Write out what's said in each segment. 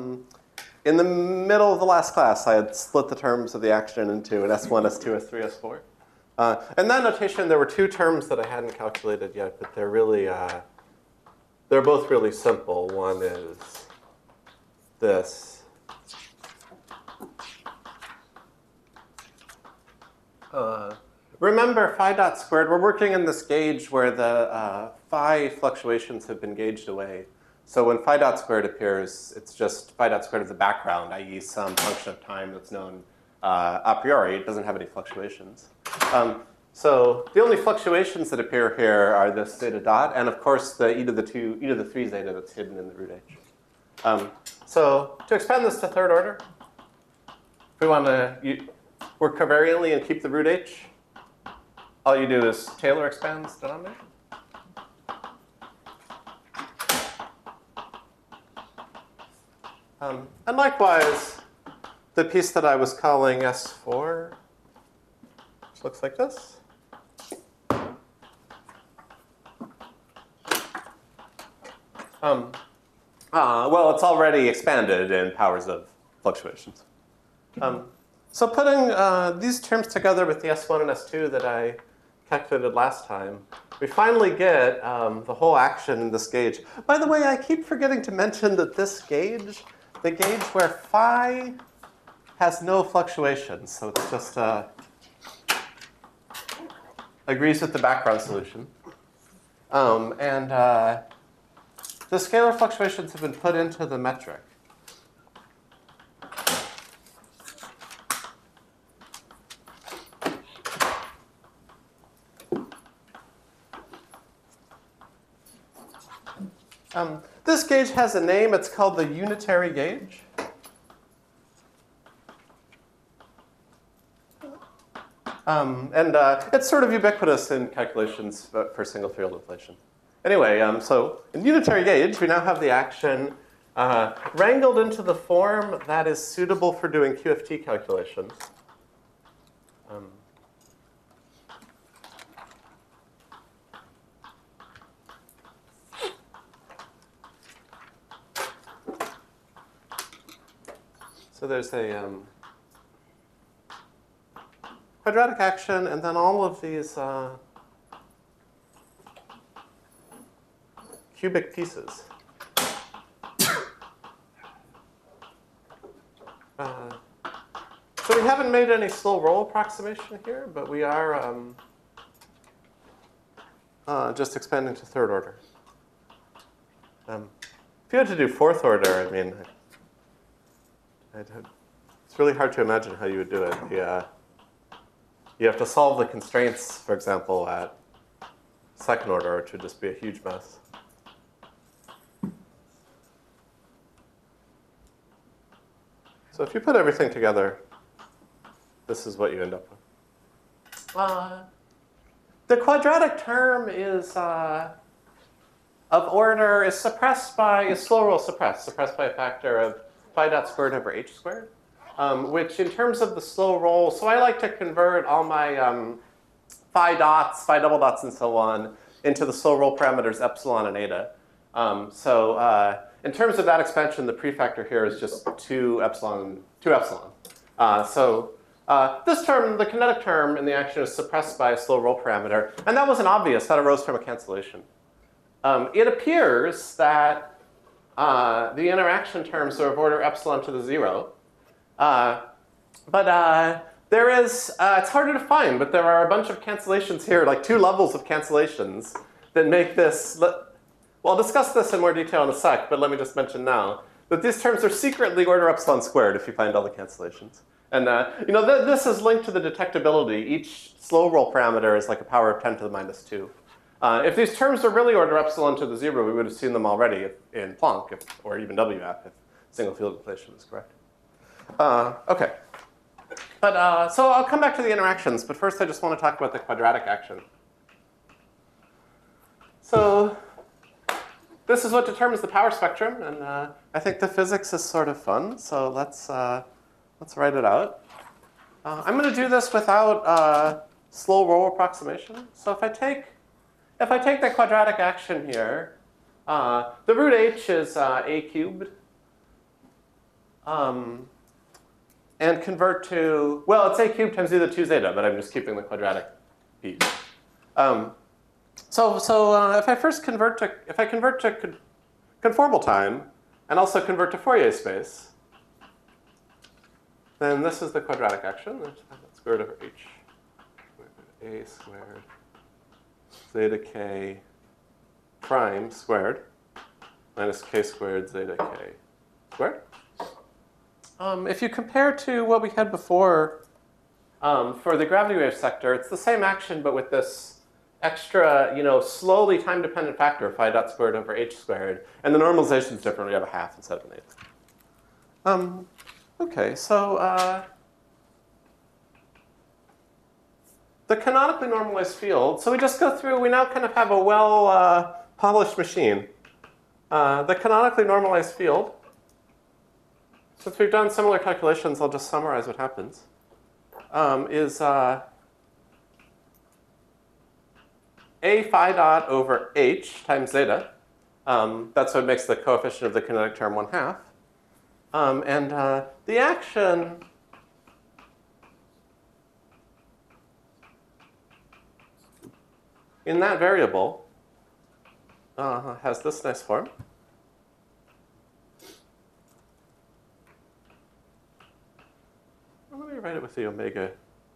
in the middle of the last class, I had split the terms of the action into an S1, S2, S3, S4. In that notation, there were two terms that I hadn't calculated yet, but they're really, they're both really simple. One is this. Remember, phi dot squared, we're working in this gauge where the phi fluctuations have been gauged away. So when phi dot squared appears, it's just phi dot squared as a background, i.e. some function of time that's known a priori. It doesn't have any fluctuations. So the only fluctuations that appear here are this zeta dot, and of course the e to the 3 zeta that's hidden in the root h. So to expand this to third order, if we want to work covariantly and keep the root h, all you do is Taylor expands denominator. And likewise, the piece that I was calling S4, which looks like this. Well, it's already expanded in powers of fluctuations. So putting these terms together with the S1 and S2 that I calculated last time, we finally get the whole action in this gauge. By the way, I keep forgetting to mention that this gauge, the gauge where phi has no fluctuations, so it's just agrees with the background solution. And the scalar fluctuations have been put into the metric. This gauge has a name. It's called the unitary gauge. It's sort of ubiquitous in calculations for single field inflation. Anyway, so in unitary gauge, we now have the action wrangled into the form that is suitable for doing QFT calculations. So there's a quadratic action, and then all of these cubic pieces. So we haven't made any slow roll approximation here, but we are just expanding to third order. If you had to do fourth order, I mean, it's really hard to imagine how you would do it. You have to solve the constraints, for example, at second order, which would just be a huge mess. So if you put everything together, this is what you end up with. The quadratic term is of order, is suppressed by, is slow roll suppressed by a factor of phi dot squared over h squared, which in terms of the slow roll, so I like to convert all my phi dots, phi double dots, and so on into the slow roll parameters epsilon and eta. In terms of that expansion, the prefactor here is just 2 epsilon. This term, the kinetic term in the action, is suppressed by a slow roll parameter. And that wasn't obvious. That arose from a cancellation. It appears that the interaction terms are of order epsilon to the 0. There is, it's harder to find, but there are a bunch of cancellations here, like 2 levels of cancellations that make this. Well, I'll discuss this in more detail in a sec, but let me just mention now that these terms are secretly order epsilon squared if you find all the cancellations. And this is linked to the detectability. Each slow roll parameter is like a power of 10 to the minus 2. If these terms are really order epsilon to the 0, we would have seen them already in Planck, or even WMAP, if single field inflation is correct. OK. So I'll come back to the interactions, but first I just want to talk about the quadratic action. So this is what determines the power spectrum, and I think the physics is sort of fun, so let's write it out. I'm going to do this without slow roll approximation. So if I take the quadratic action here, the root h is a cubed. and convert to, well, it's a cubed times e to the 2 zeta, but I'm just keeping the quadratic piece. So if I convert to conformal time and also convert to Fourier space, then this is the quadratic action. That's square root over h. A squared zeta k prime squared minus k squared zeta k squared. If you compare to what we had before for the gravity wave sector, it's the same action, but with this extra, slowly time-dependent factor, phi dot squared over h squared. And the normalization is different. We have a half instead of an eighth. Okay, so the canonically normalized field. So we just go through, we now kind of have a well-polished machine. The canonically normalized field, since we've done similar calculations, I'll just summarize what happens, is a phi dot over h times zeta. That's what makes the coefficient of the kinetic term 1/2. And the action in that variable has this nice form. Let me write it with the omega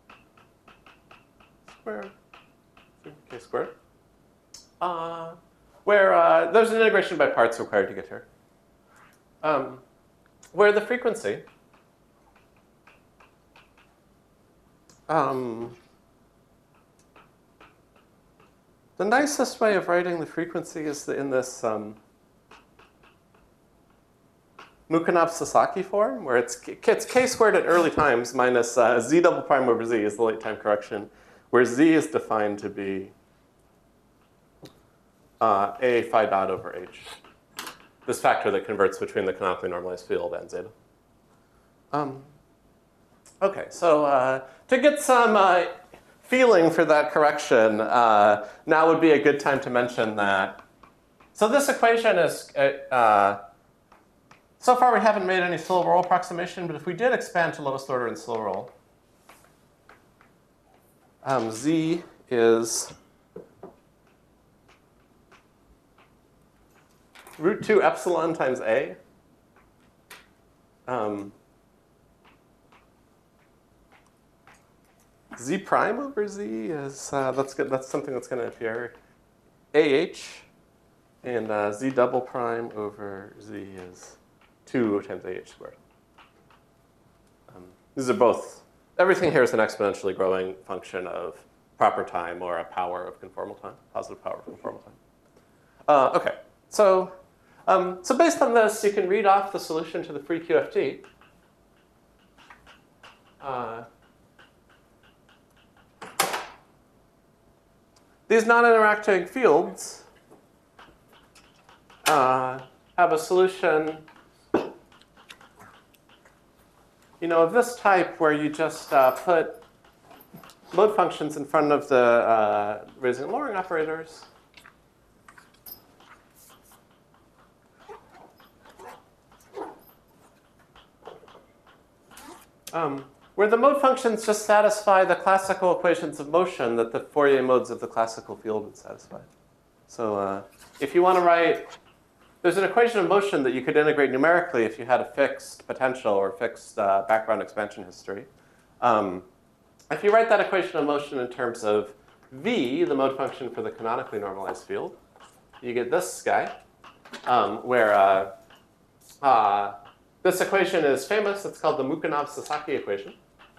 squared, k squared, where there's an integration by parts required to get here, where the frequency the nicest way of writing the frequency is in this Mukhanov-Sasaki form, where it's k squared at early times minus z double prime over z is the late time correction, where z is defined to be a phi dot over h, this factor that converts between the canonically normalized field and zeta. Okay, so to get some feeling for that correction, now would be a good time to mention that. So this equation is, so far we haven't made any slow roll approximation, but if we did expand to lowest order in slow roll, z is root 2 epsilon times a. Z prime over z is, that's good. That's something that's going to appear. AH and z double prime over z is 2 times AH squared. These are both, everything here is an exponentially growing function of proper time or a power of conformal time, positive power of conformal time. Okay, so based on this, you can read off the solution to the free QFT. These non-interacting fields have a solution, of this type where you just put mode functions in front of the raising and lowering operators. Where the mode functions just satisfy the classical equations of motion that the Fourier modes of the classical field would satisfy. So if you want to write, there's an equation of motion that you could integrate numerically if you had a fixed potential or fixed background expansion history. If you write that equation of motion in terms of v, the mode function for the canonically normalized field, you get this guy, where this equation is famous. It's called the Mukhanov-Sasaki equation.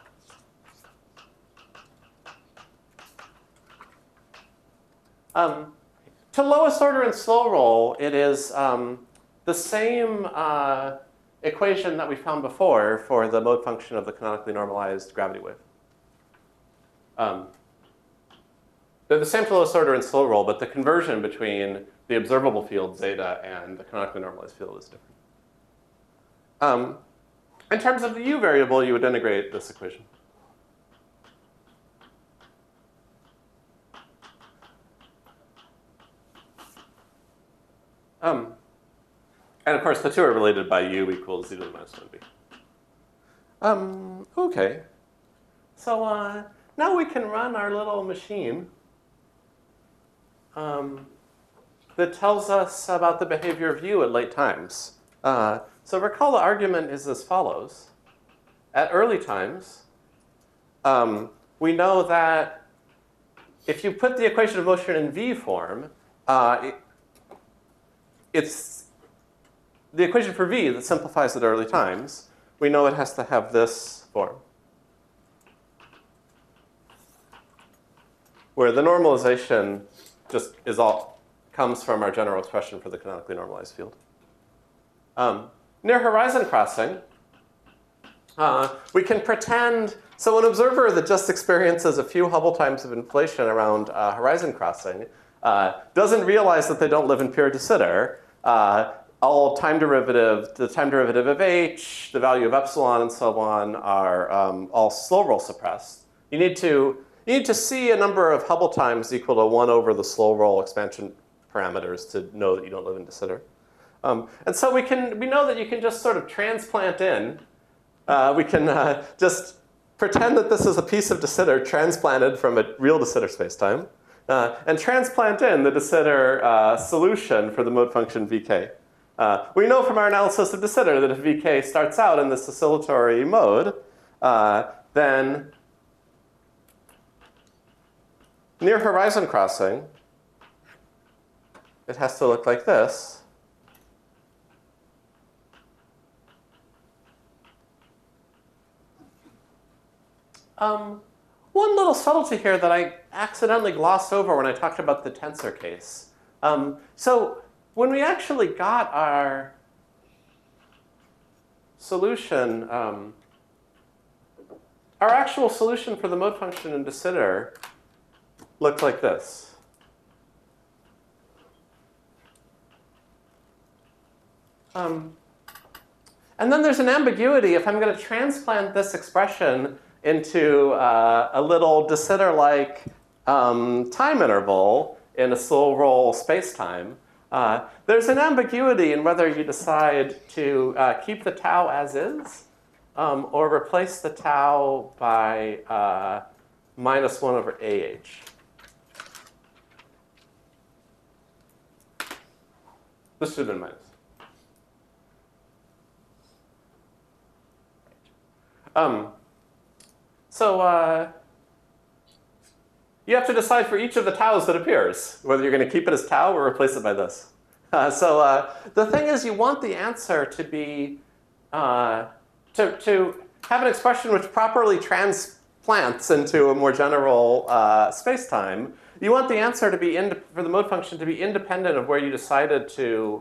To lowest order in slow roll, it is the same equation that we found before for the mode function of the canonically normalized gravity wave. They're the same to lowest order in slow roll, but the conversion between the observable field zeta and the canonically normalized field is different. In terms of the u variable, you would integrate this equation. And of course, the two are related by u equals e to the minus 1b. Okay. So now we can run our little machine that tells us about the behavior of u at late times. So recall the argument is as follows. At early times, we know that if you put the equation of motion in v form, it's the equation for v that simplifies at early times. We know it has to have this form, where the normalization just comes from our general expression for the canonically normalized field. Near horizon crossing, we can pretend, so an observer that just experiences a few Hubble times of inflation around horizon crossing doesn't realize that they don't live in pure de Sitter. All time derivative, the time derivative of h, the value of epsilon, and so on are all slow roll suppressed. You need to see a number of Hubble times equal to 1 over the slow roll expansion parameters to know that you don't live in de Sitter. And so we know that you can just sort of transplant in. We can just pretend that this is a piece of de Sitter transplanted from a real de Sitter spacetime, and transplant in the de Sitter solution for the mode function vk. We know from our analysis of de Sitter that if vk starts out in this oscillatory mode, then near horizon crossing, it has to look like this. One little subtlety here that I accidentally glossed over when I talked about the tensor case. So when we actually got our solution, our actual solution for the mode function in de Sitter looked like this. And then there's an ambiguity if I'm going to transplant this expression into a little de Sitter-like time interval in a slow roll spacetime. There's an ambiguity in whether you decide to keep the tau as is or replace the tau by minus 1 over AH. This should have been minus. So you have to decide for each of the taus that appears, whether you're going to keep it as tau or replace it by this. So the thing is, you want the answer to be, to have an expression which properly transplants into a more general spacetime. You want the answer to be, for the mode function to be independent of where you decided to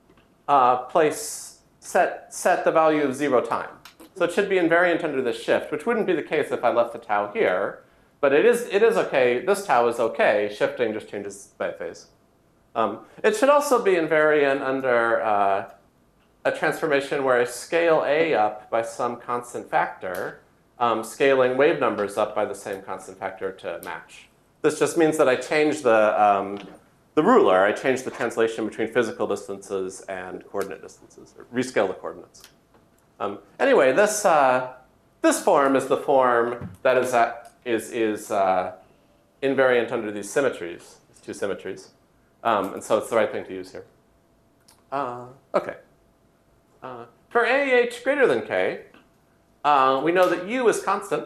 set the value of 0 time. So it should be invariant under this shift, which wouldn't be the case if I left the tau here. But it is okay. This tau is okay. Shifting just changes by a phase. It should also be invariant under a transformation where I scale A up by some constant factor, scaling wave numbers up by the same constant factor to match. This just means that I change the ruler. I change the translation between physical distances and coordinate distances, or rescale the coordinates. Anyway, this form is the form that is invariant under these symmetries, these two symmetries. And so it's the right thing to use here. OK. For AH greater than K, we know that U is constant.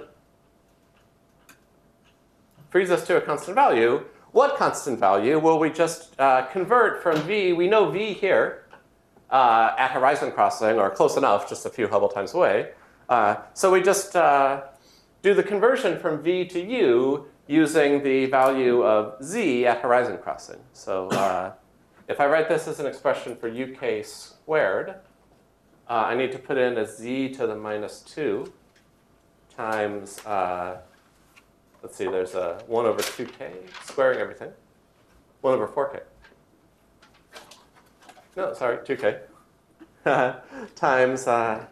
Frees us to a constant value. What constant value? Well, we just convert from V. We know V here at horizon crossing, or close enough, just a few Hubble times away. So we just do the conversion from V to U using the value of Z at horizon crossing. So if I write this as an expression for UK squared, I need to put in a Z to the minus 2 times, let's see, there's a 1 over 2K, squaring everything, 1 over 4K. No, sorry, 2K. Times A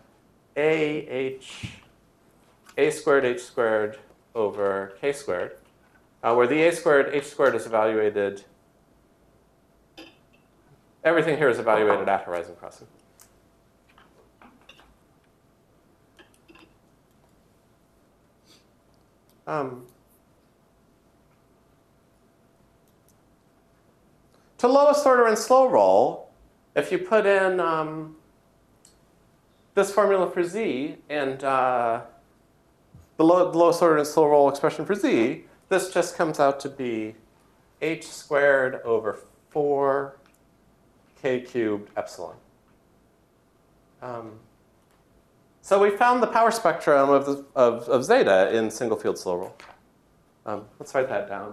squared H squared over K squared, where the A squared H squared is evaluated Everything here is evaluated at horizon crossing. To lowest order and slow roll, if you put in this formula for z and the lowest order and slow roll expression for z, this just comes out to be h squared over 4 k cubed epsilon. So we found the power spectrum of zeta in single field slow roll. Let's write that down.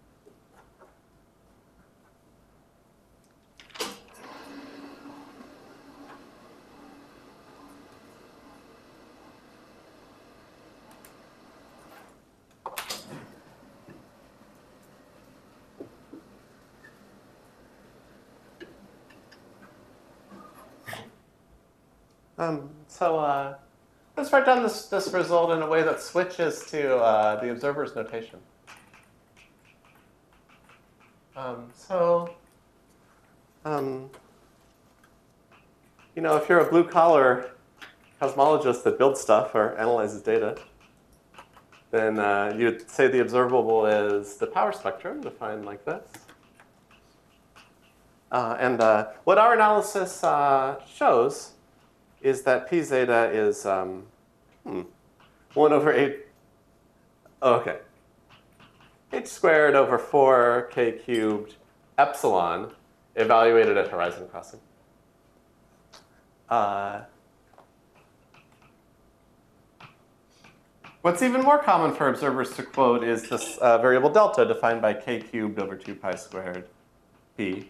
So let's write down this result in a way that switches to the observer's notation. You know, if you're a blue-collar cosmologist that builds stuff or analyzes data, then you'd say the observable is the power spectrum, defined like this. What our analysis shows is that p zeta is 1 over 8. Oh, okay. H squared over 4 k cubed epsilon evaluated at horizon crossing. What's even more common for observers to quote is this variable delta defined by k cubed over 2 pi squared p,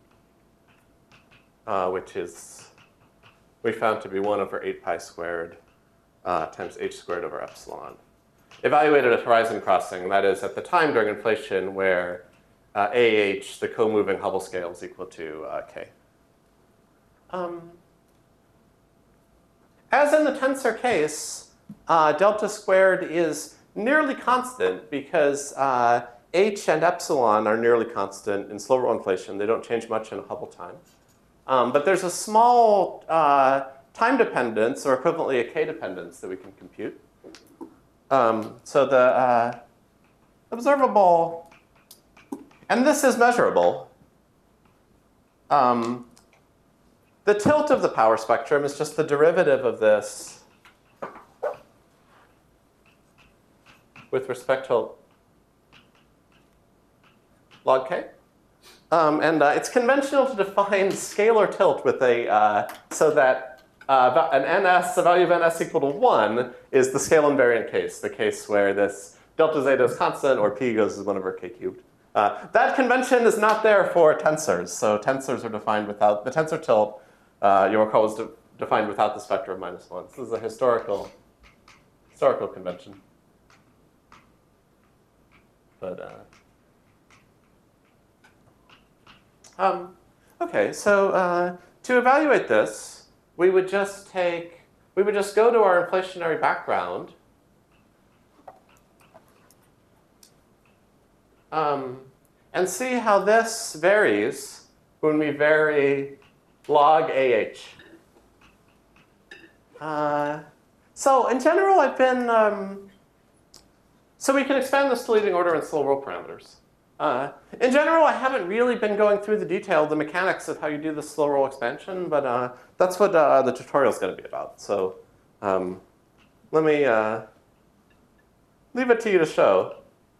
which is we found to be 1 over 8 pi squared times h squared over epsilon. Evaluated at horizon crossing, that is at the time during inflation where AH, the co-moving Hubble scale, is equal to k. As in the tensor case, delta squared is nearly constant because h and epsilon are nearly constant in slow roll inflation. They don't change much in Hubble time. But there's a small time dependence, or equivalently a k dependence, that we can compute. So the observable, and this is measurable. The tilt of the power spectrum is just the derivative of this with respect to log k. It's conventional to define scalar tilt with a, so that an ns, a value of ns equal to 1 is the scale invariant case, the case where this delta zeta is constant or p goes as 1 over k cubed. That convention is not there for tensors. So tensors are defined without, the tensor tilt, you'll recall, was defined without the spectra of -1. So this is a historical convention. But, okay, so to evaluate this, we would just go to our inflationary background. And see how this varies when we vary log AH. So in general, I've been, so we can expand this to leading order and slow roll parameters. In general, I haven't really been going through the detail, the mechanics of how you do the slow roll expansion, but that's what the tutorial is going to be about. So let me leave it to you to show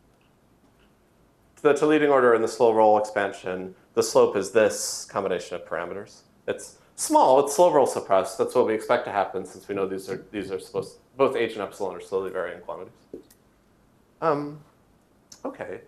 that to leading order in the slow roll expansion, the slope is this combination of parameters. It's small, it's slow roll suppressed. That's what we expect to happen since we know these are supposed, both h and epsilon are slowly varying quantities. Okay.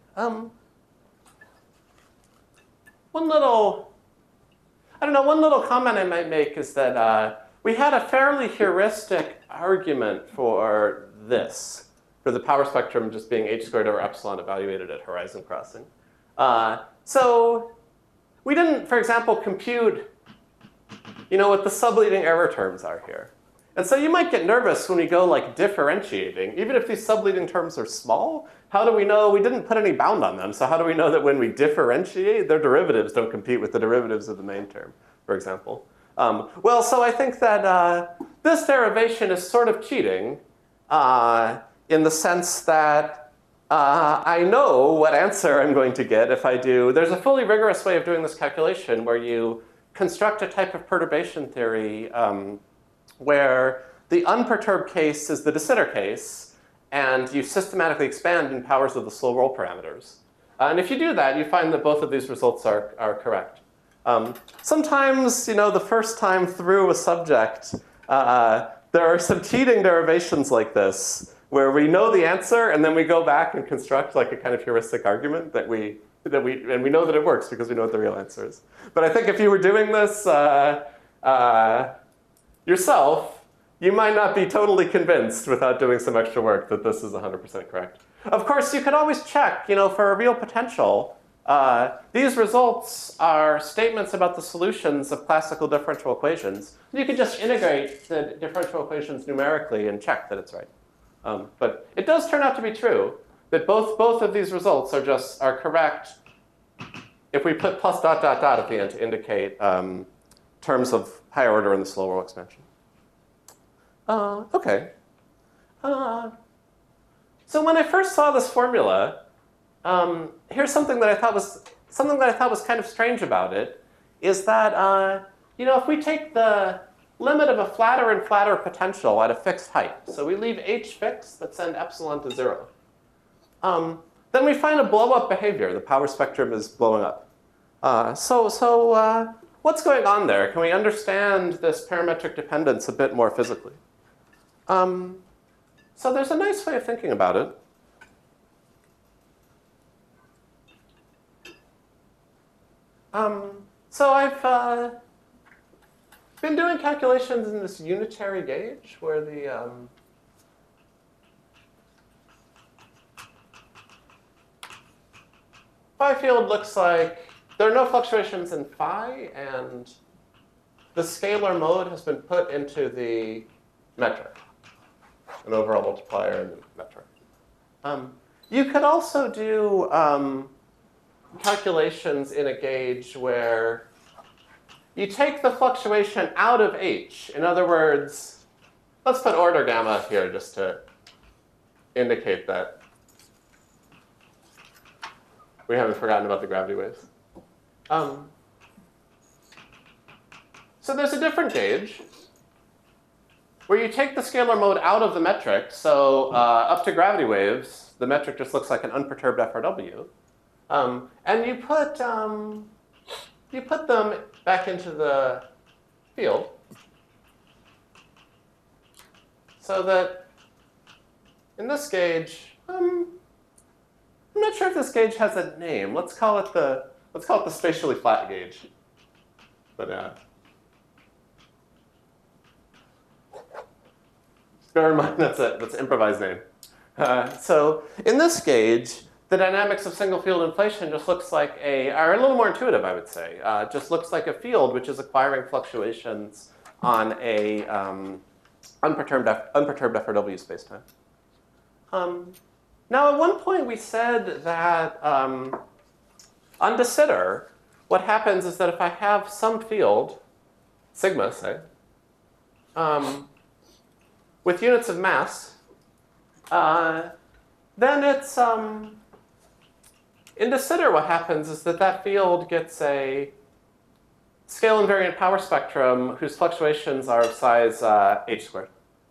One little comment I might make is that we had a fairly heuristic argument for this, for the power spectrum just being h squared over epsilon evaluated at horizon crossing. So we didn't, for example, compute, what the subleading error terms are here. And so you might get nervous when we go like differentiating. Even if these subleading terms are small, how do we know? We didn't put any bound on them. So how do we know that when we differentiate, their derivatives don't compete with the derivatives of the main term, for example? Well, so I think that this derivation is sort of cheating in the sense that I know what answer I'm going to get if I do. There's a fully rigorous way of doing this calculation where you construct a type of perturbation theory where the unperturbed case is the de Sitter case, and you systematically expand in powers of the slow roll parameters. And if you do that, you find that both of these results are correct. Sometimes, the first time through a subject, there are some cheating derivations like this, where we know the answer, and then we go back and construct like a kind of heuristic argument and we know that it works because we know what the real answer is. But I think if you were doing this yourself, you might not be totally convinced without doing some extra work that this is 100% correct. Of course, you could always check, for a real potential. These results are statements about the solutions of classical differential equations. You could just integrate the differential equations numerically and check that it's right. But it does turn out to be true that both of these results are correct if we put plus dot dot dot at the end to indicate terms of higher order in the slow roll expansion. Okay. So when I first saw this formula, here's something that I thought was kind of strange about it, is that if we take the limit of a flatter and flatter potential at a fixed height, so we leave h fixed but send epsilon to 0, then we find a blow-up behavior. The power spectrum is blowing up. So what's going on there? Can we understand this parametric dependence a bit more physically? So there's a nice way of thinking about it. So I've been doing calculations in this unitary gauge where the phi field looks like there are no fluctuations in phi, and the scalar mode has been put into the metric, an overall multiplier in the metric. You could also do calculations in a gauge where you take the fluctuation out of h. In other words, let's put order gamma here just to indicate that we haven't forgotten about the gravity waves. So there's a different gauge where you take the scalar mode out of the metric. So up to gravity waves, the metric just looks like an unperturbed FRW. And you put them back into the field so that in this gauge, I'm not sure if this gauge has a name. Let's call it the spatially flat gauge. But bear in mind that's an improvised name. So in this gauge, the dynamics of single field inflation just looks like or a little more intuitive, I would say. Just looks like a field which is acquiring fluctuations on a unperturbed FRW spacetime. Now, at one point we said that on de Sitter, what happens is that if I have some field, sigma, say, with units of mass, then it's in de Sitter, what happens is that field gets a scale invariant power spectrum whose fluctuations are of size h squared.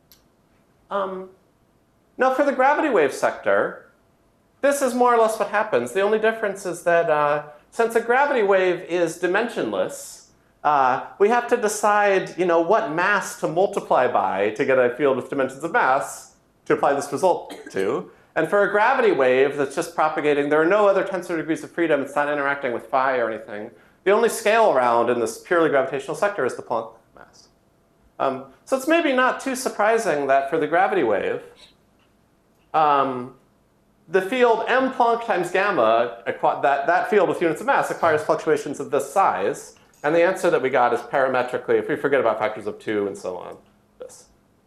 Now, for the gravity wave sector, this is more or less what happens. The only difference is that since a gravity wave is dimensionless, we have to decide, what mass to multiply by to get a field with dimensions of mass to apply this result to. And for a gravity wave that's just propagating, there are no other tensor degrees of freedom. It's not interacting with phi or anything. The only scale around in this purely gravitational sector is the Planck mass. So it's maybe not too surprising that for the gravity wave, the field m Planck times gamma, that field with units of mass acquires fluctuations of this size. And the answer that we got is parametrically, if we forget about factors of 2 and so on, this.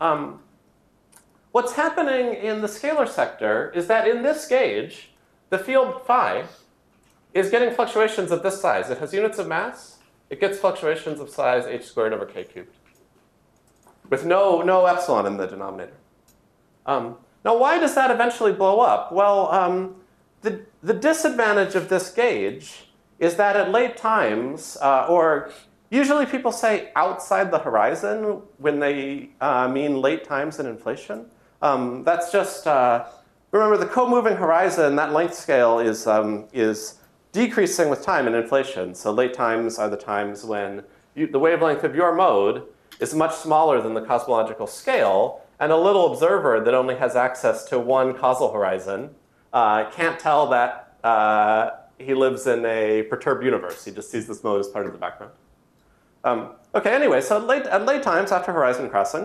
What's happening in the scalar sector is that in this gauge, the field phi is getting fluctuations of this size. It has units of mass. It gets fluctuations of size h squared over k cubed, with no epsilon in the denominator. Now, why does that eventually blow up? Well, the disadvantage of this gauge is that at late times, or usually people say outside the horizon when they mean late times in inflation. That's just, remember the co-moving horizon, that length scale is decreasing with time in inflation. So late times are the times when the wavelength of your mode is much smaller than the cosmological scale, and a little observer that only has access to one causal horizon can't tell that he lives in a perturbed universe. He just sees this mode as part of the background. Okay, anyway, so at late times after horizon crossing,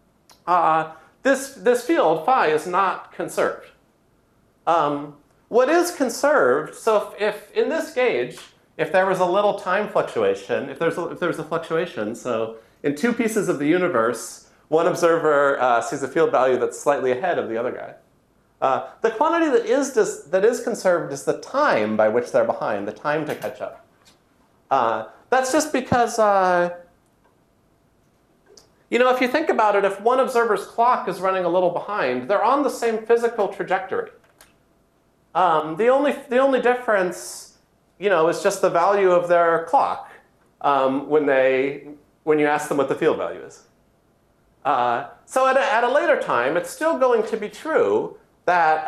this field, phi, is not conserved. What is conserved, so if in this gauge, if there was a little time fluctuation, if there's a fluctuation, so in two pieces of the universe, one observer sees a field value that's slightly ahead of the other guy. The quantity that is conserved is the time by which they're behind, the time to catch up. That's just because, if you think about it, if one observer's clock is running a little behind, they're on the same physical trajectory. The only difference, is just the value of their clock when you ask them what the field value is. So at a later time, it's still going to be true that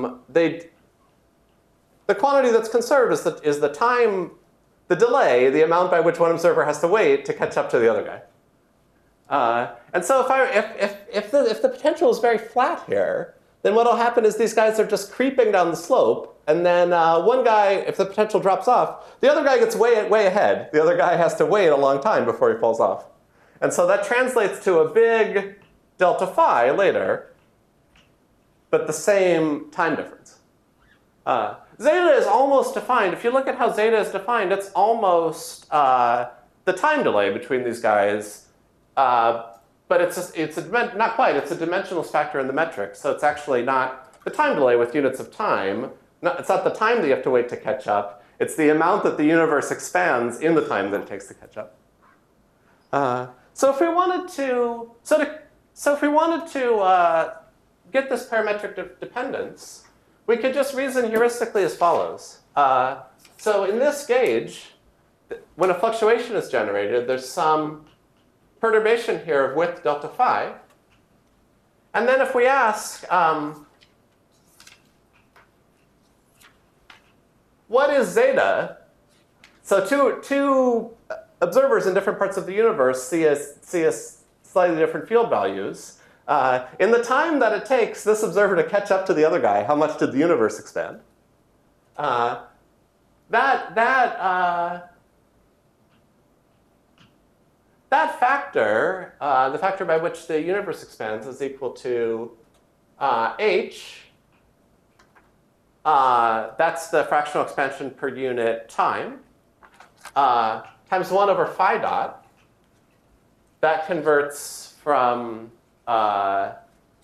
the quantity that's conserved is the time, the delay, the amount by which one observer has to wait to catch up to the other guy. And so if the potential is very flat here, then what will happen is these guys are just creeping down the slope, and then one guy, if the potential drops off, the other guy gets way ahead. The other guy has to wait a long time before he falls off. And so that translates to a big delta phi later, but the same time difference. Zeta is almost defined. If you look at how zeta is defined, it's almost the time delay between these guys. But not quite. It's a dimensionless factor in the metric. So it's actually not the time delay with units of time. It's not the time that you have to wait to catch up. It's the amount that the universe expands in the time that it takes to catch up. So if we wanted to get this parametric dependence, we could just reason heuristically as follows. So in this gauge, when a fluctuation is generated, there's some perturbation here of width delta phi. And then if we ask, what is zeta? So two observers in different parts of the universe see slightly different field values. In the time that it takes this observer to catch up to the other guy, how much did the universe expand? That factor, the factor by which the universe expands, is equal to h. That's the fractional expansion per unit time, times 1 over phi dot. That converts from right.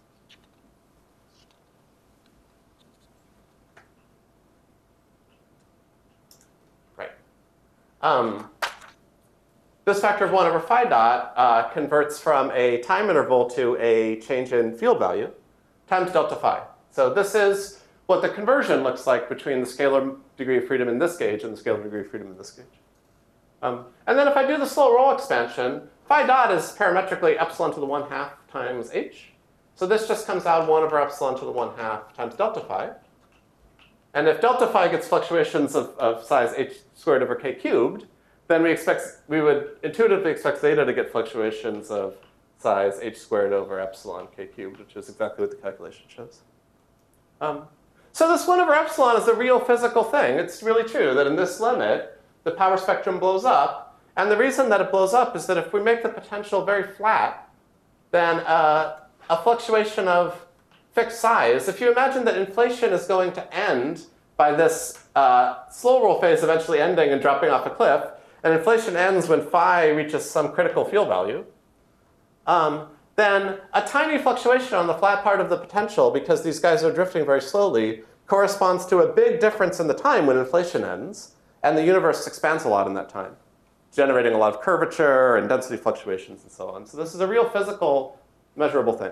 This factor of 1 over phi dot converts from a time interval to a change in field value times delta phi. So this is what the conversion looks like between the scalar degree of freedom in this gauge and the scalar degree of freedom in this gauge. And then if I do the slow roll expansion, phi dot is parametrically epsilon to the 1/2 times h. So this just comes out 1 over epsilon to the 1/2 times delta phi. And if delta phi gets fluctuations of size h squared over k cubed, then we would intuitively expect zeta to get fluctuations of size h squared over epsilon k cubed, which is exactly what the calculation shows. So this 1 over epsilon is a real physical thing. It's really true that in this limit, the power spectrum blows up. And the reason that it blows up is that if we make the potential very flat, then a fluctuation of fixed size, if you imagine that inflation is going to end by this slow roll phase eventually ending and dropping off a cliff, and inflation ends when phi reaches some critical field value, then a tiny fluctuation on the flat part of the potential, because these guys are drifting very slowly, corresponds to a big difference in the time when inflation ends, and the universe expands a lot in that time, generating a lot of curvature and density fluctuations and so on. So this is a real physical, measurable thing.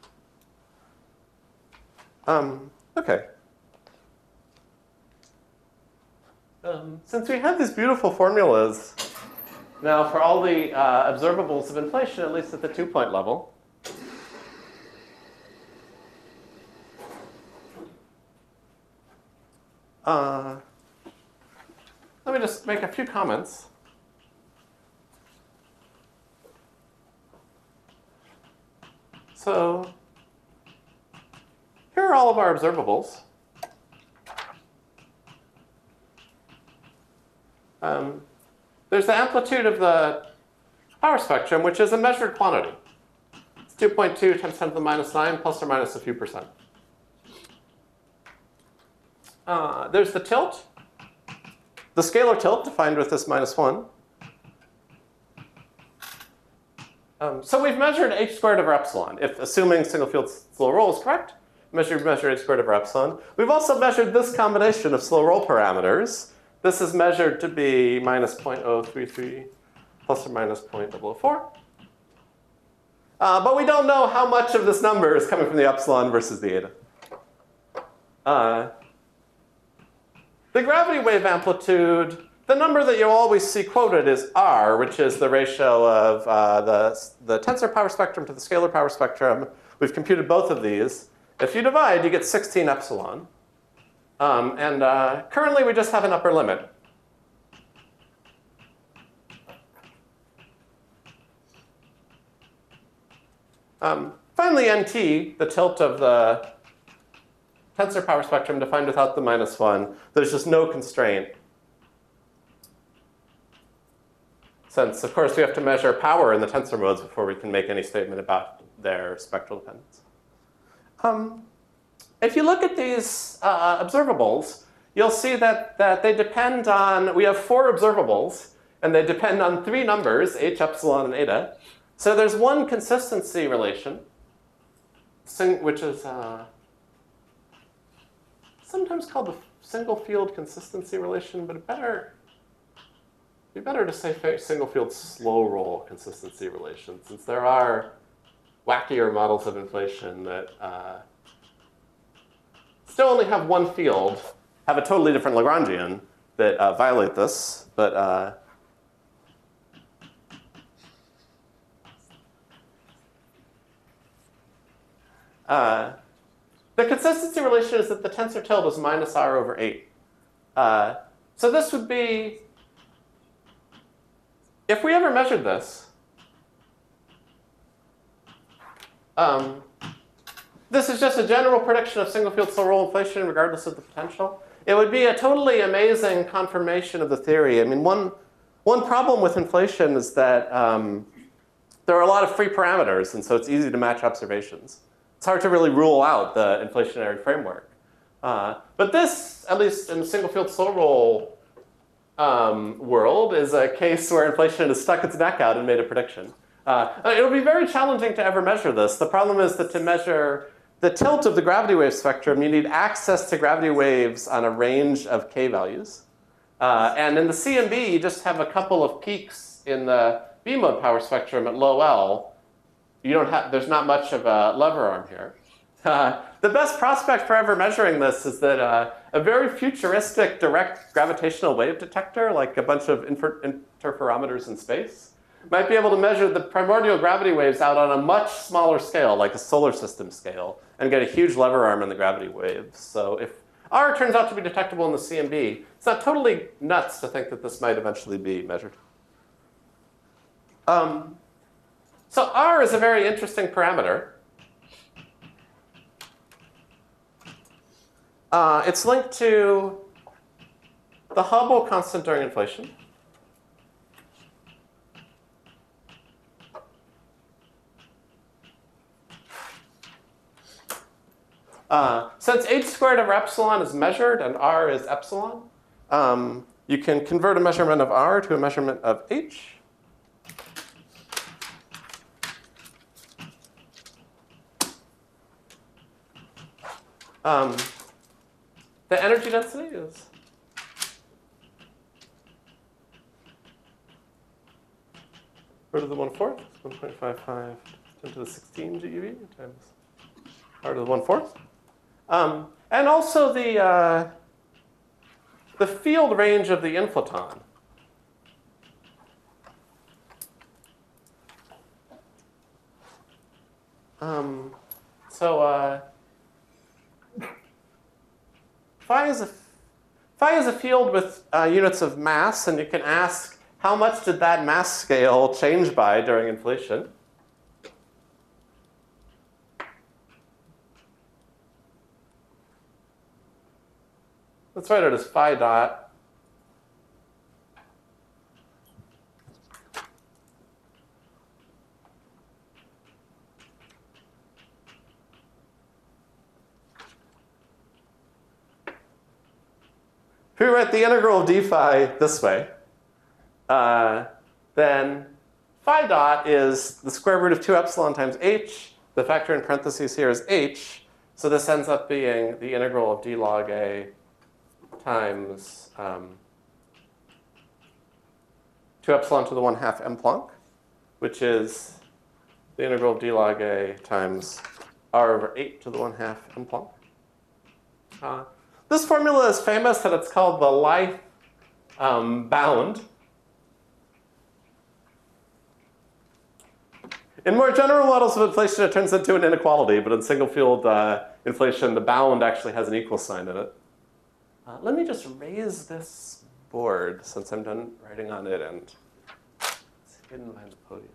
Okay. Since we have these beautiful formulas now for all the observables of inflation, at least at the 2-point level, let me just make a few comments. So here are all of our observables. There's the amplitude of the power spectrum, which is a measured quantity. It's 2.2 times 10 to the minus 9 plus or minus a few percent. There's the tilt, the scalar tilt defined with this minus 1. So we've measured h squared over epsilon, if assuming single field slow roll is correct. Measure h squared over epsilon. We've also measured this combination of slow roll parameters. This is measured to be minus 0.033 plus or minus 0.004. But we don't know how much of this number is coming from the epsilon versus the eta. The gravity wave amplitude, the number that you always see quoted is R, which is the ratio of the tensor power spectrum to the scalar power spectrum. We've computed both of these. If you divide, you get 16 epsilon. Currently, we just have an upper limit. Finally, NT, the tilt of the tensor power spectrum defined without the minus 1. There's just no constraint. Since, of course, we have to measure power in the tensor modes before we can make any statement about their spectral dependence. If you look at these observables, you'll see that they depend on, we have 4 observables, and they depend on 3 numbers, h, epsilon, and eta. So there's one consistency relation, which is sometimes called the single field consistency relation, but it'd be better to say single field slow roll consistency relation, since there are wackier models of inflation that still only have one field, have a totally different Lagrangian that violate this, but the consistency relation is that the tensor tilt is minus R over 8. So this would be, if we ever measured this, this is just a general prediction of single field slow roll inflation regardless of the potential. It would be a totally amazing confirmation of the theory. I mean, one problem with inflation is that there are a lot of free parameters, and so it's easy to match observations. It's hard to really rule out the inflationary framework. But this, at least in the single field slow roll world, is a case where inflation has stuck its neck out and made a prediction. It'll be very challenging to ever measure this. The problem is that to measure the tilt of the gravity wave spectrum, you need access to gravity waves on a range of k values. And in the CMB, you just have a couple of peaks in the B mode power spectrum at low L. There's not much of a lever arm here. The best prospect for ever measuring this is that a very futuristic direct gravitational wave detector, like a bunch of interferometers in space, might be able to measure the primordial gravity waves out on a much smaller scale, like a solar system scale, and get a huge lever arm in the gravity waves. So if R turns out to be detectable in the CMB, it's not totally nuts to think that this might eventually be measured. So R is a very interesting parameter. It's linked to the Hubble constant during inflation. Since h squared over epsilon is measured and R is epsilon, you can convert a measurement of R to a measurement of h. the energy density is root of the 1/4, 1.55 10 to the 16 GeV times r to the 1/4. And also the field range of the inflaton. Phi is a field with units of mass, and you can ask how much did that mass scale change by during inflation? Let's write it as phi dot. If we write the integral of d phi this way, then phi dot is the square root of 2 epsilon times h. The factor in parentheses here is h. So this ends up being the integral of d log a times 2 epsilon to the 1/2 m Planck, which is the integral of d log a times r over 8 to the 1/2 m Planck. This formula is famous, and it's called the Leith bound. In more general models of inflation, it turns into an inequality, but in single field inflation, the bound actually has an equal sign in it. Let me just raise this board since I'm done writing on it, and it's hidden behind the podium.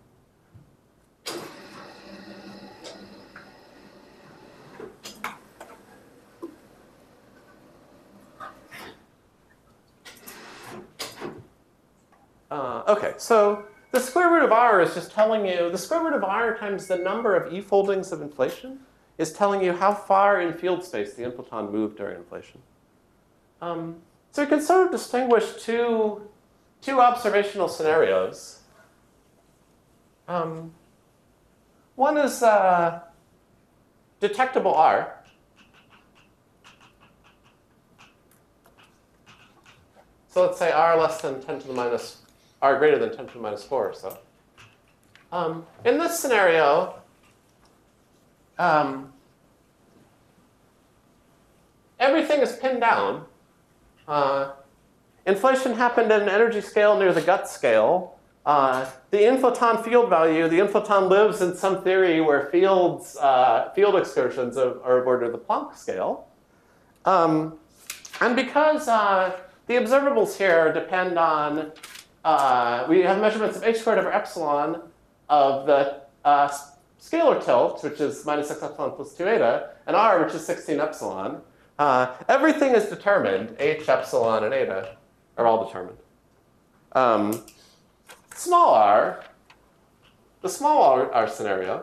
Okay, so the square root of r is just telling you, the square root of r times the number of e-foldings of inflation is telling you how far in field space the inflaton moved during inflation. So we can sort of distinguish two observational scenarios. One is detectable r. So let's say r less than 10 to the minus, r greater than 10 to the minus 4 or so. In this scenario, everything is pinned down. Inflation happened at an energy scale near the gut scale. The inflaton field value, the inflaton lives in some theory where field excursions are aboard the Planck scale. And because the observables here depend on, we have measurements of h squared over epsilon of the scalar tilt, which is minus 6 epsilon plus 2 eta, and r, which is 16 epsilon. Everything is determined. H, epsilon, and eta are all determined. Small r, the small r scenario,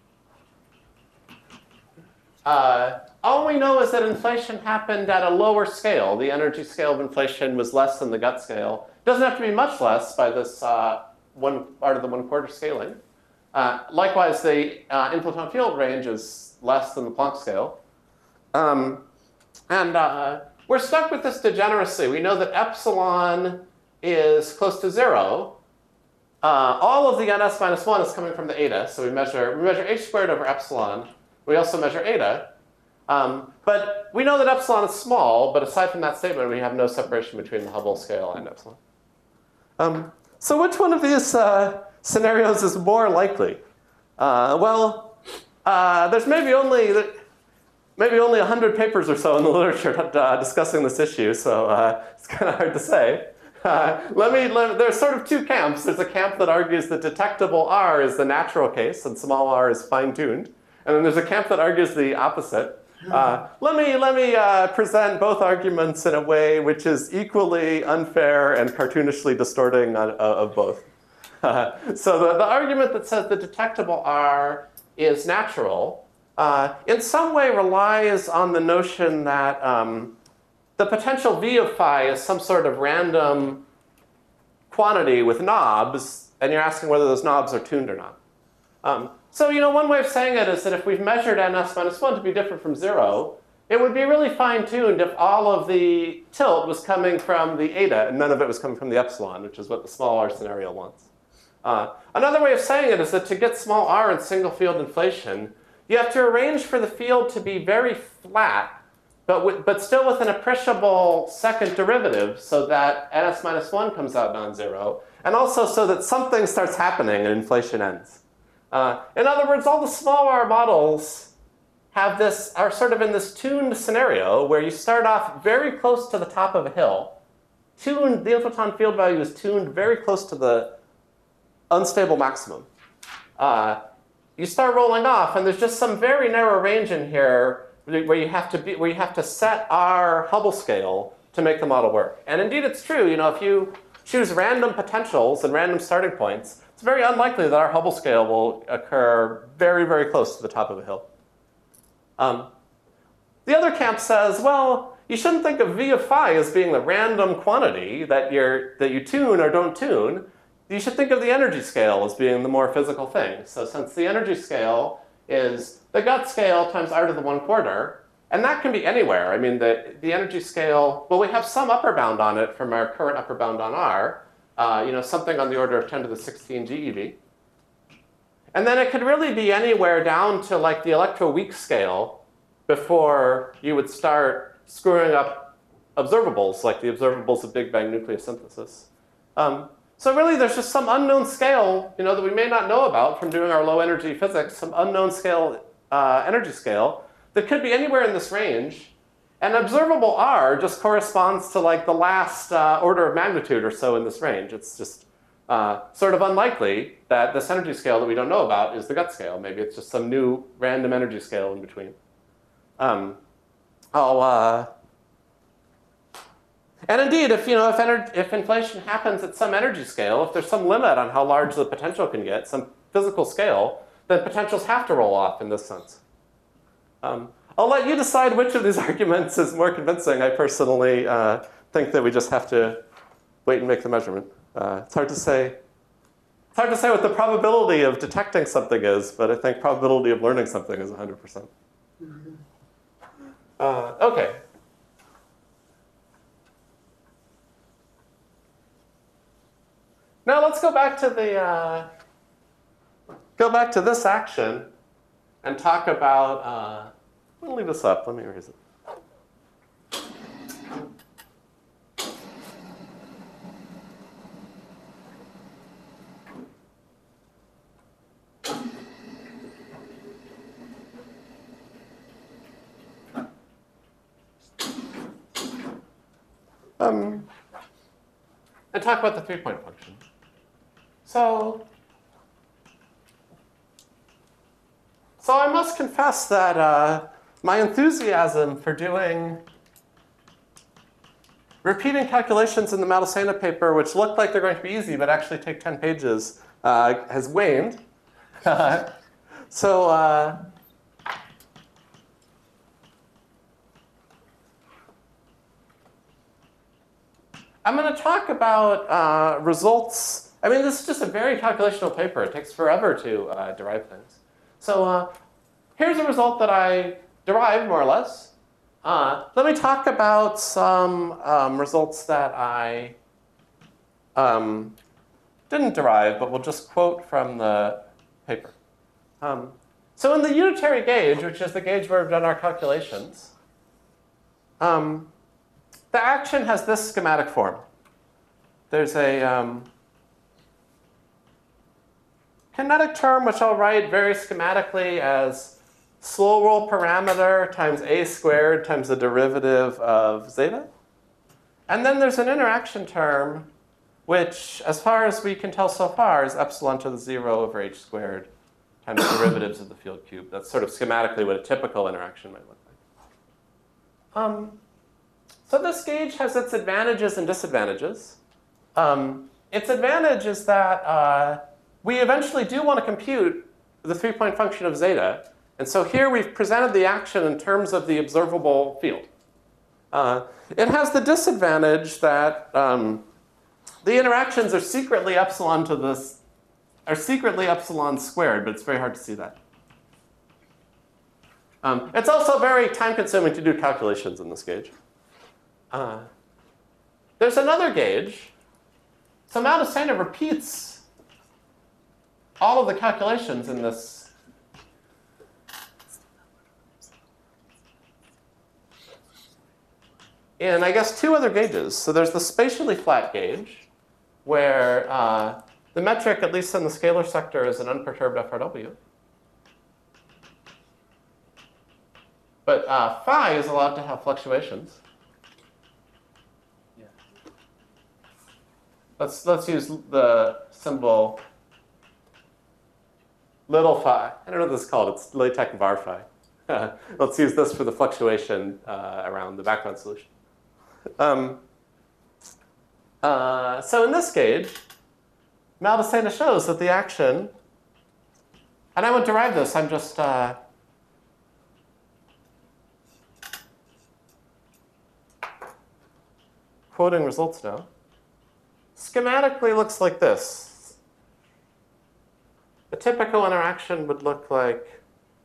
all we know is that inflation happened at a lower scale. The energy scale of inflation was less than the gut scale. It doesn't have to be much less by this 1 r to the 1/4 scaling. Likewise, the inflaton field range is less than the Planck scale. We're stuck with this degeneracy. We know that epsilon is close to 0. All of the ns minus 1 is coming from the eta. So we measure h squared over epsilon. We also measure eta. But we know that epsilon is small, but aside from that statement, we have no separation between the Hubble scale and epsilon. So which one of these scenarios is more likely? There's maybe only 100 papers or so in the literature discussing this issue, so it's kind of hard to say. There's sort of two camps. There's a camp that argues that detectable r is the natural case and small r is fine-tuned. And then there's a camp that argues the opposite. Let me present both arguments in a way which is equally unfair and cartoonishly distorting of both. So the argument that says the detectable r is natural in some way relies on the notion that the potential v of phi is some sort of random quantity with knobs, and you're asking whether those knobs are tuned or not. So one way of saying it is that if we've measured ns minus 1 to be different from 0, it would be really fine-tuned if all of the tilt was coming from the eta and none of it was coming from the epsilon, which is what the small r scenario wants. Another way of saying it is that to get small r in single field inflation, you have to arrange for the field to be very flat, but still with an appreciable second derivative so that ns minus 1 comes out non-zero, and also so that something starts happening and inflation ends. In other words, all the small r models are sort of in this tuned scenario where you start off very close to the top of a hill. The inflaton field value is tuned very close to the unstable maximum. You start rolling off, and there's just some very narrow range in here where you have to set our Hubble scale to make the model work. And indeed, it's true. If you choose random potentials and random starting points, it's very unlikely that our Hubble scale will occur very, very close to the top of a hill. The other camp says, well, you shouldn't think of v of phi as being the random quantity that you tune or don't tune. You should think of the energy scale as being the more physical thing. So since the energy scale is the gut scale times r to the 1/4, and that can be anywhere. I mean, the energy scale, well, we have some upper bound on it from our current upper bound on r, something on the order of 10 to the 16 GeV. And then it could really be anywhere down to like the electroweak scale before you would start screwing up observables, like the observables of Big Bang nucleosynthesis. So really, there's just some unknown scale, that we may not know about from doing our low energy physics, some unknown scale, energy scale that could be anywhere in this range. And observable r just corresponds to like the last order of magnitude or so in this range. It's just sort of unlikely that this energy scale that we don't know about is the gut scale. Maybe it's just some new random energy scale in between. And indeed, if inflation happens at some energy scale, if there's some limit on how large the potential can get, some physical scale, then potentials have to roll off in this sense. I'll let you decide which of these arguments is more convincing. I personally think that we just have to wait and make the measurement. It's hard to say. It's hard to say what the probability of detecting something is, but I think probability of learning something is 100%. Okay. Now let's go back to this action and talk about. I'm going to leave this up. Let me erase it. And talk about the three-point function. So I must confess that my enthusiasm for doing repeating calculations in the Madalena paper, which look like they're going to be easy but actually take 10 pages, has waned. I'm going to talk about results. I mean, this is just a very calculational paper. It takes forever to derive things. So here's a result that I derived, more or less. Let me talk about some results that I didn't derive, but will just quote from the paper. So in the unitary gauge, which is the gauge where we've done our calculations, the action has this schematic form. There's a kinetic term, which I'll write very schematically as slow roll parameter times a squared times the derivative of zeta. And then there's an interaction term, which, as far as we can tell so far, is epsilon to the 0 over h squared times derivatives of the field cubed. That's sort of schematically what a typical interaction might look like. So this gauge has its advantages and disadvantages. Its advantage is that we eventually do want to compute the three-point function of zeta. And so here we've presented the action in terms of the observable field. It has the disadvantage that the interactions are secretly epsilon squared, but it's very hard to see that. It's also very time-consuming to do calculations in this gauge. There's another gauge. So Maldacena repeats all of the calculations in this. And I guess two other gauges. So there's the spatially flat gauge, where the metric, at least in the scalar sector, is an unperturbed FRW. But phi is allowed to have fluctuations. Yeah. Let's use the symbol little phi. I don't know what this is called. It's LaTeX var phi. Let's use this for the fluctuation around the background solution. So in this gauge, Maldacena shows that the action, and I won't derive this, I'm just quoting results now. Schematically looks like this. A typical interaction would look like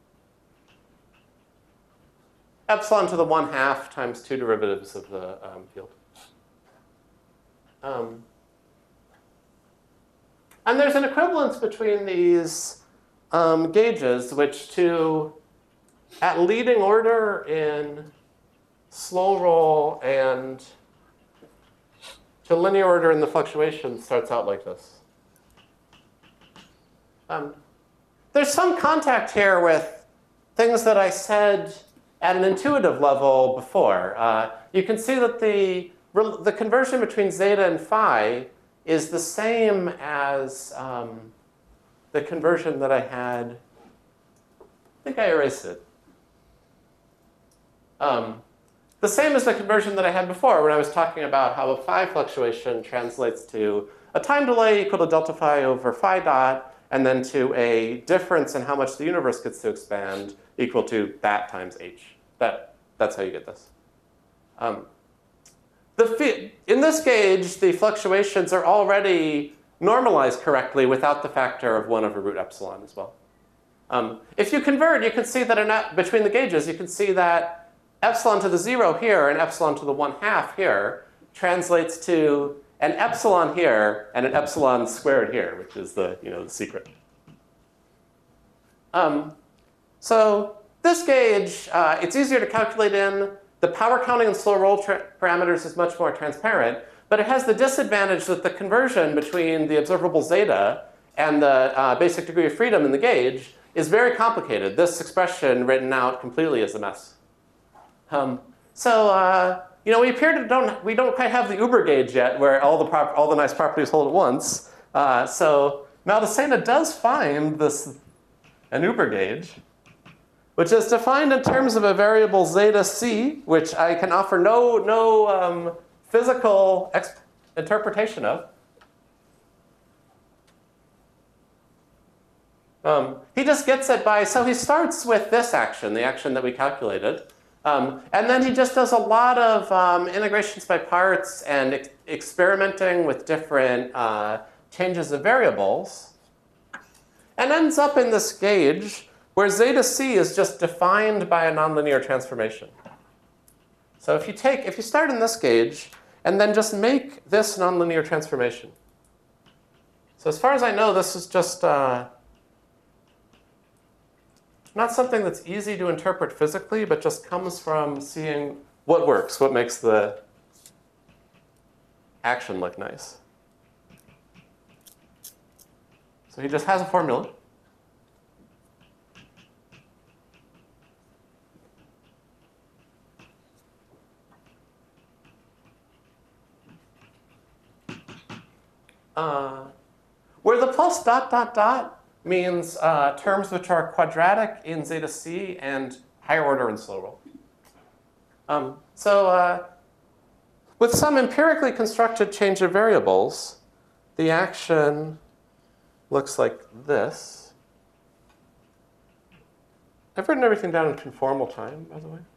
epsilon to the 1/2 times 2 derivatives of the field. And there's an equivalence between these gauges, which at leading order in slow roll and to linear order in the fluctuation starts out like this. There's some contact here with things that I said at an intuitive level before. You can see that the conversion between zeta and phi is the same as the conversion that I had. I think I erased it. The same as the conversion that I had before when I was talking about how a phi fluctuation translates to a time delay equal to delta phi over phi dot, and then to a difference in how much the universe gets to expand equal to that times h. That's how you get this. In this gauge, the fluctuations are already normalized correctly without the factor of 1 over root epsilon as well. If you convert, you can see that between the gauges, you can see that epsilon to the 0 here and epsilon to the 1/2 here translates to an epsilon here and an epsilon squared here, which is the secret. So this gauge, it's easier to calculate in. The power counting and slow roll parameters is much more transparent, but it has the disadvantage that the conversion between the observable zeta and the basic degree of freedom in the gauge is very complicated. This expression written out completely is a mess. We appear to we don't quite have the Uber gauge yet, where all the nice properties hold at once. So Maldacena does find an Uber gauge, which is defined in terms of a variable zeta c, which I can offer no physical interpretation of. He just gets it so he starts with this action, the action that we calculated. And then he just does a lot of integrations by parts and experimenting with different changes of variables, and ends up in this gauge where zeta c is just defined by a nonlinear transformation. So if you start in this gauge and then just make this nonlinear transformation. So as far as I know, this is just not something that's easy to interpret physically, but just comes from seeing what works, what makes the action look nice. So he just has a formula. Where the plus dot dot dot means terms which are quadratic in zeta c and higher order in slow roll. With some empirically constructed change of variables, the action looks like this. I've written everything down in conformal time, by the way.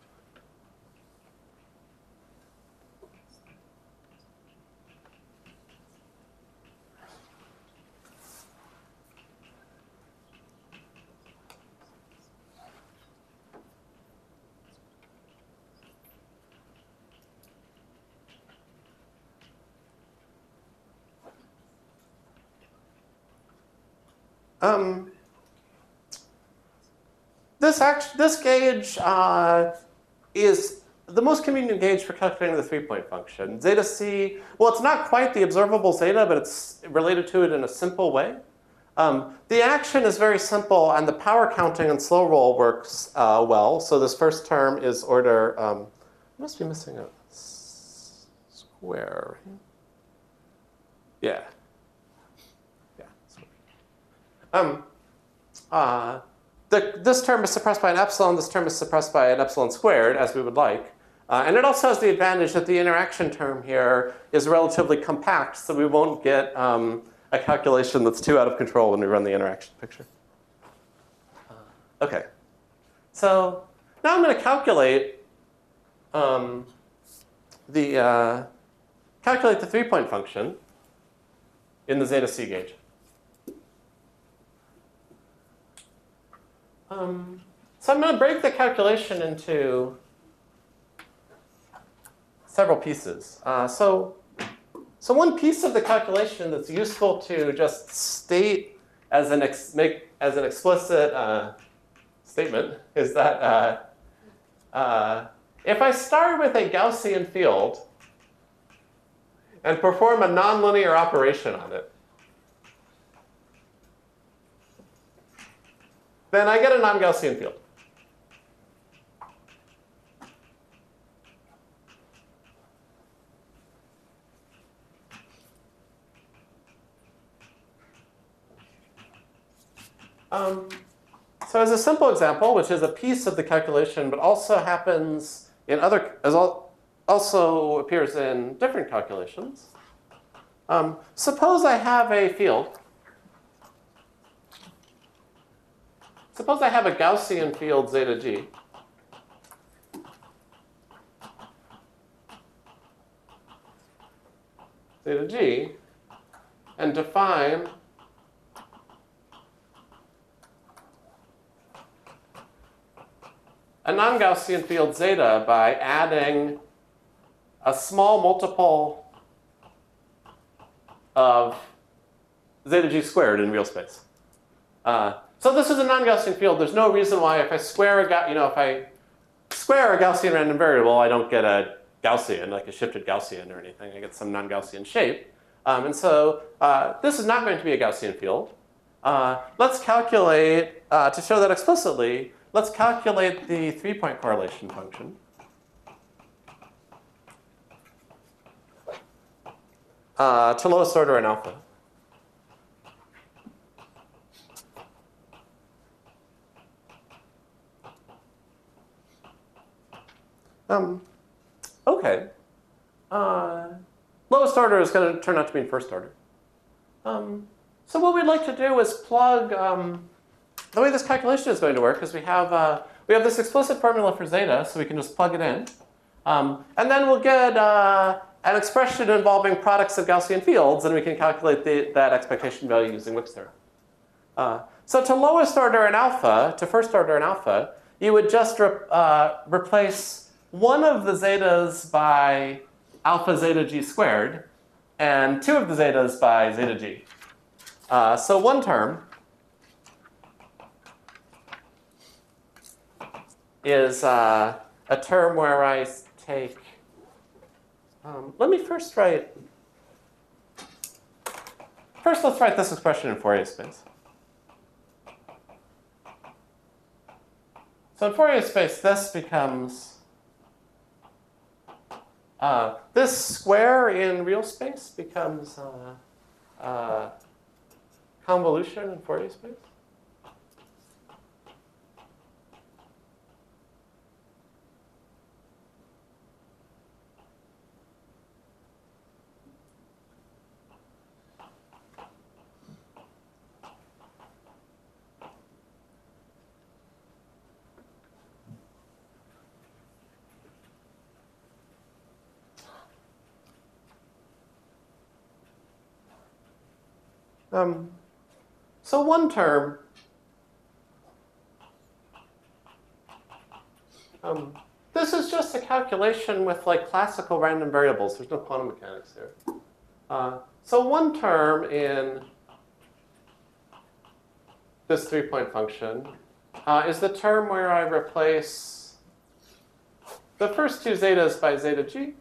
This gauge is the most convenient gauge for calculating the three-point function. Zeta c, well, it's not quite the observable zeta, but it's related to it in a simple way. The action is very simple, and the power counting and slow roll works well. So this first term is order, I must be missing a square. Yeah. This term is suppressed by an epsilon. This term is suppressed by an epsilon squared, as we would like. And it also has the advantage that the interaction term here is relatively compact, so we won't get a calculation that's too out of control when we run the interaction picture. OK. So now I'm going to calculate the three-point function in the zeta c gauge. So I'm going to break the calculation into several pieces. So one piece of the calculation that's useful to just state as an explicit statement is that if I start with a Gaussian field and perform a nonlinear operation on it, then I get a non-Gaussian field. So as a simple example, which is a piece of the calculation, but also happens in also appears in different calculations. Suppose I have a field. Suppose I have a Gaussian field zeta g. Zeta g, and define a non-Gaussian field zeta by adding a small multiple of zeta g squared in real space. So this is a non-Gaussian field. There's no reason why if I square a Gaussian random variable, I don't get a Gaussian, like a shifted Gaussian or anything. I get some non-Gaussian shape. And so this is not going to be a Gaussian field. Let's calculate, to show that explicitly, let's calculate the three-point correlation function. To lowest order in alpha. OK. Lowest order is going to turn out to mean first order. So what we'd like to do is plug, the way this calculation is going to work is we have this explicit formula for zeta, so we can just plug it in. And then we'll get an expression involving products of Gaussian fields, and we can calculate that expectation value using Wick's theorem. So to lowest order in alpha, to first order in alpha, you would just replace one of the zetas by alpha zeta g squared, and two of the zetas by zeta g. So one term is a term where I take, let me first let's write this expression in Fourier space. So in Fourier space, this becomes, this square in real space becomes convolution in Fourier space. So one term, this is just a calculation with like classical random variables. There's no quantum mechanics here. So one term in this 3-point function is the term where I replace the first two zetas by zeta g.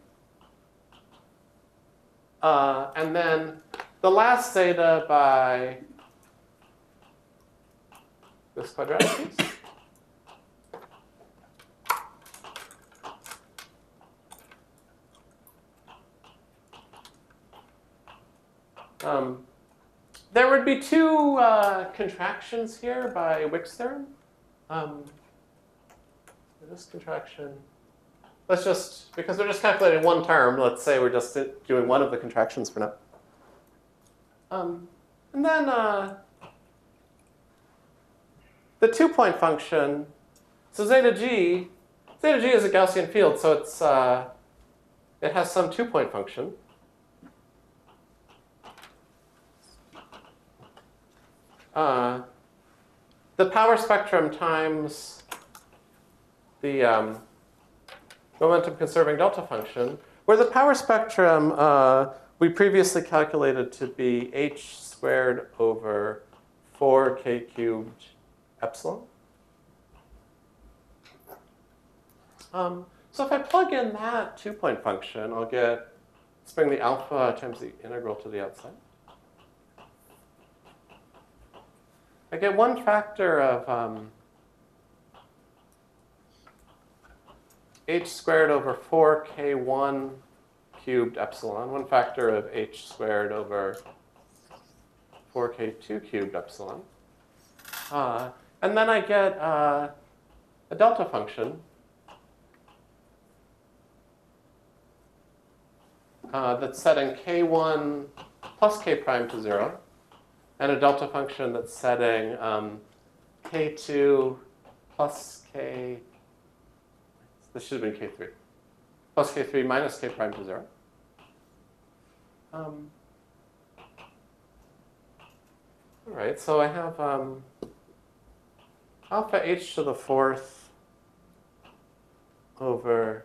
And then the last zeta by this quadratic piece. There would be two contractions here by Wick's theorem. This contraction, let's just, because we're just calculating one term, let's say we're just doing one of the contractions for now. And then the 2-point function, so zeta g is a Gaussian field, so it's, it has some 2-point function. The power spectrum times the momentum conserving delta function, where the power spectrum we previously calculated to be h squared over 4k cubed epsilon. So if I plug in that 2-point function, I'll get, let's bring the alpha times the integral to the outside. I get one factor of h squared over 4k1 cubed epsilon, one factor of h squared over 4k2 cubed epsilon. And then I get a delta function that's setting k1 plus k prime to 0. And a delta function that's setting k2 plus k, this should have been k3, plus k3 minus k prime to 0. All right, so I have alpha h to the 4th over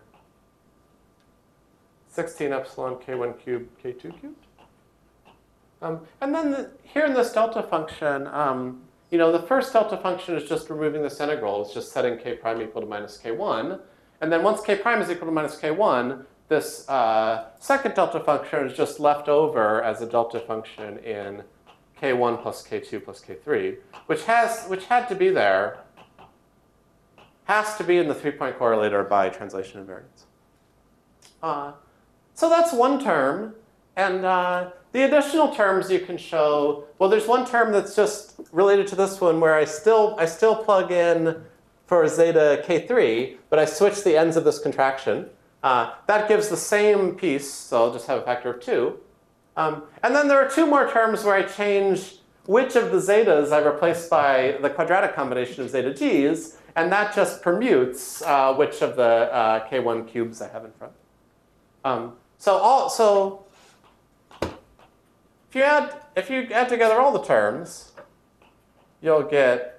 16 epsilon k1 cubed k2 cubed. And then here in this delta function, you know, the first delta function is just removing this integral. It's just setting k prime equal to minus k1. And then once k prime is equal to minus k1, this second delta function is just left over as a delta function in k1 plus k2 plus k3, which had to be there, has to be in the 3-point correlator by translation invariance. So that's one term. And the additional terms you can show, well, there's one term that's just related to this one where I still plug in for zeta k3, but I switch the ends of this contraction. That gives the same piece, so I'll just have a factor of 2. And then there are two more terms where I change which of the zetas I replace by the quadratic combination of zeta g's, and that just permutes which of the k1 cubes I have in front. So if you add together all the terms, you'll get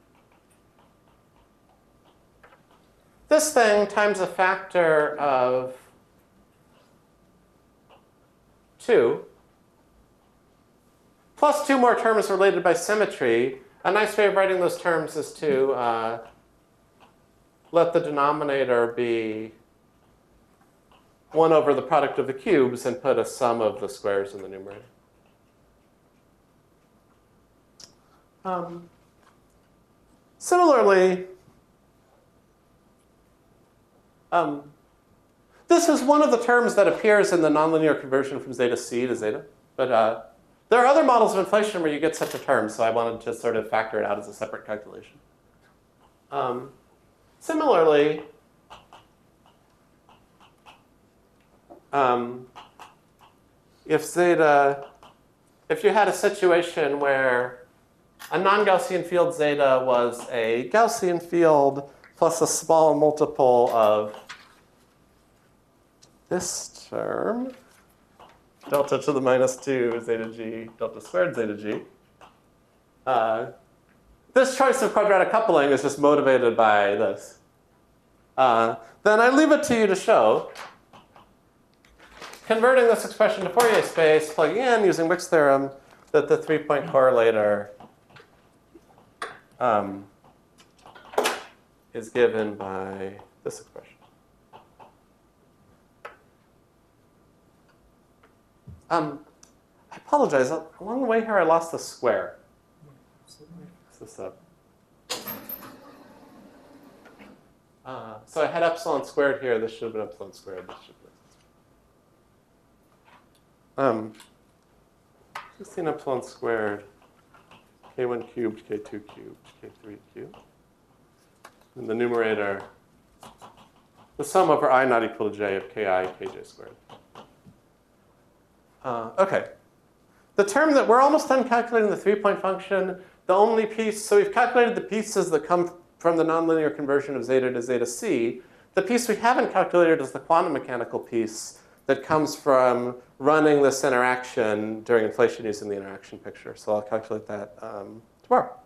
this thing times a factor of 2, plus 2 more terms related by symmetry. A nice way of writing those terms is to let the denominator be 1 over the product of the cubes and put a sum of the squares in the numerator. Similarly, this is one of the terms that appears in the nonlinear conversion from zeta c to zeta. But there are other models of inflation where you get such a term, so I wanted to sort of factor it out as a separate calculation. Similarly, if you had a situation where a non-Gaussian field zeta was a Gaussian field plus a small multiple of this term, delta to the minus 2 zeta g, delta squared zeta g. This choice of quadratic coupling is just motivated by this. Then I leave it to you to show, converting this expression to Fourier space, plugging in using Wick's theorem, that the 3-point correlator is given by this expression. I apologize. Along the way here, I lost the square. Fix this up. So I had epsilon squared here. This should have been epsilon squared. This should have been 16 epsilon squared, k1 cubed, k2 cubed, k3 cubed. In the numerator, the sum over I not equal to j of ki kj squared. OK. The term that we're almost done calculating the 3-point function. The only piece, so we've calculated the pieces that come from the nonlinear conversion of zeta to zeta c. The piece we haven't calculated is the quantum mechanical piece that comes from running this interaction during inflation using the interaction picture. So I'll calculate that tomorrow.